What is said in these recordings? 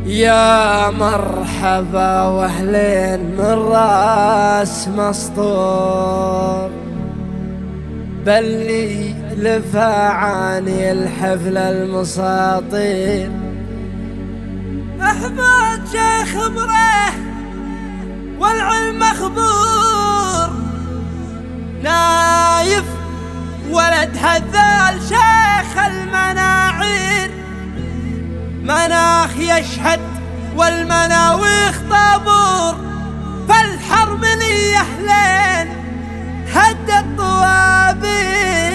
يا مرحبا واهلين من راس مسطور، باللي لفعاني الحفل المساطير. أحمد شيخ بره والعلم مخبور، نايف ولد هذال شيخ المناعير. مناخ يشهد والمناويخ طابور، فالحرملية أهلين هد الطوابير.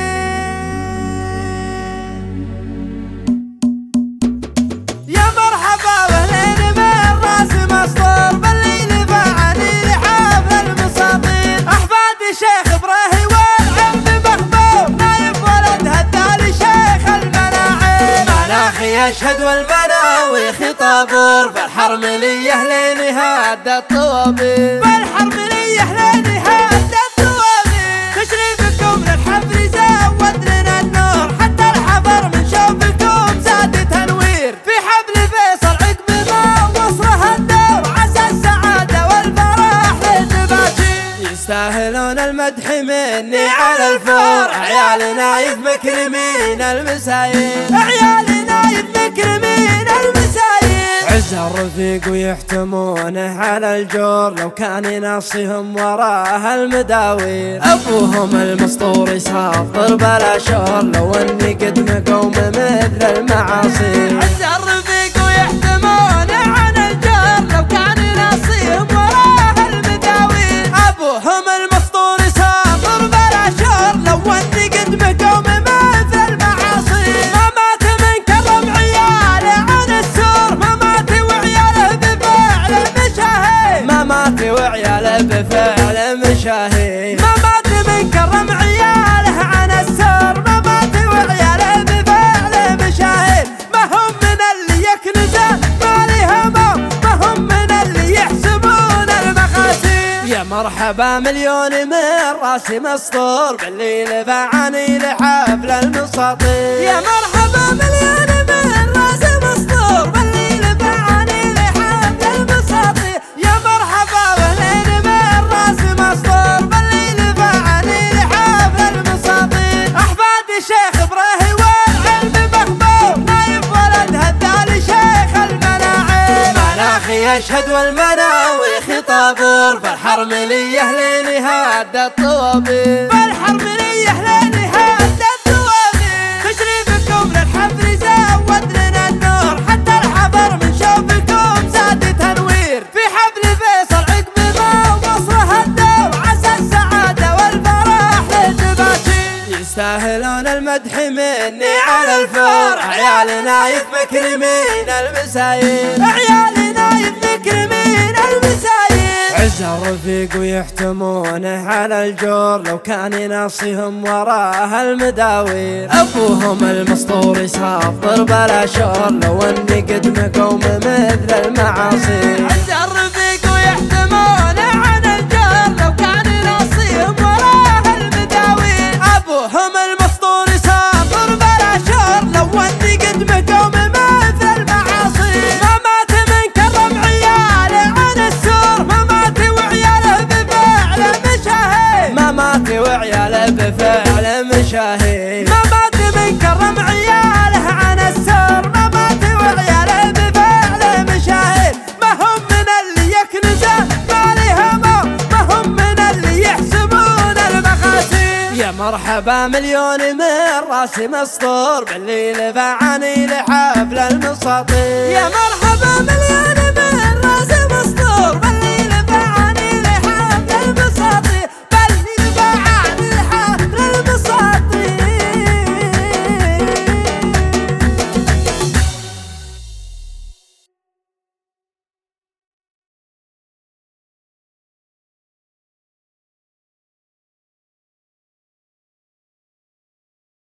يا مرحبا واهلين من راس مسطور، بالليل فعلي لحافل المساطير. أحفاد شيخ إبراهيم والعلم مخبور، نايف ولد هذال شيخ المناعير. مناخ يشهد والمناويخ طابور، فالحرملية أهلين هد الطوابير. فالحرملية أهلين هد الطوابير. تشريفكم للحفل زود لنا النور، حتى الحفر من شوفكم زاد تنوير. في حفل فيصل عقب ما وصله الدور، عسى السعادة والفرح للنباشير. يستاهلون المدح مني على الفور، عيال نايف مكرمين المساير. عيال نايف مكرمين المساير. عز الرفيق ويحتمونه على الجور، لو كان ناصيهم وراها المداوير. ابوهم المسطور يساطر بلا شور، لو اني قد مقوم مثل المعاصير. عز الرفيق ويحتمونه على الجور، لو كان ناصيهم وراها المداوير. ابوهم المسطور يساطر بلا شور، لو اني قد مقوم مثل المعاصير. ما مات من كرم عياله عن السور، ما مات وعياله بفعل مشاهير. ما مات وعياله بفعل مشاهير. ما مات من كرم عياله عن السور، ما مات وعياله بفعل مشاهير. ما هم من اللي يكنزه ما لهم، ما هم من اللي يحسبون المخاسير. يا مرحبا مليون من راس مسطور، بالليل فعاني لحفل المساطير. يا مرحبا مليون من راس مسطور، بالليل فعاني لحفل المساطير. يا مرحبا واهلين من راس مسطور، بالليل فعاني لحفل المساطير. أحفاد شيخ إبراهيم والعلم مخبور، نايف ولد هذال شيخ المناعير. مناخ يشهد والمناويخ طابور، فالحرملية أهلين هد الطوابير. فالحرملية أهلين هد الطوابير. تشريفكم للحفل زود لنا النور، حتى الحفر من شوفكم زاد تنوير. في حفل فيصل عقب ما وصله الدور، عسى السعادة والفرح للنباشير. يستاهلون المدح مني على الفور، عيال نايف مكرمين المساير. عيال نايف مكرمين المساير. عز الرفيق ويحتمونه على الجور، لو كان ناصيهم وراها المداوير. ابوهم المسطور يساطر بلا شور، لو اني قد مقوم مثل المعاصير. عز الرفيق ويحتمونه على الجور، لو كان ناصيهم وراها المداوير. ابوهم المسطور يساطر بلا شور، لو اني قد مقوم مثل المعاصير. ما مات من كرم عياله عن السور، ما مات وعياله بفعل مشاهير. ما مات وعياله بفعل مشاهير. ما مات من كرم عياله عن السور، ما مات وعياله بفعل مشاهير. ما هم من اللي يكنزه ما لهم، ما هم من اللي يحسبون المخاسير. يا مرحبا مليون من راس مسطور، بالليل فعاني لحفل المساطير. يا مرحبا مليون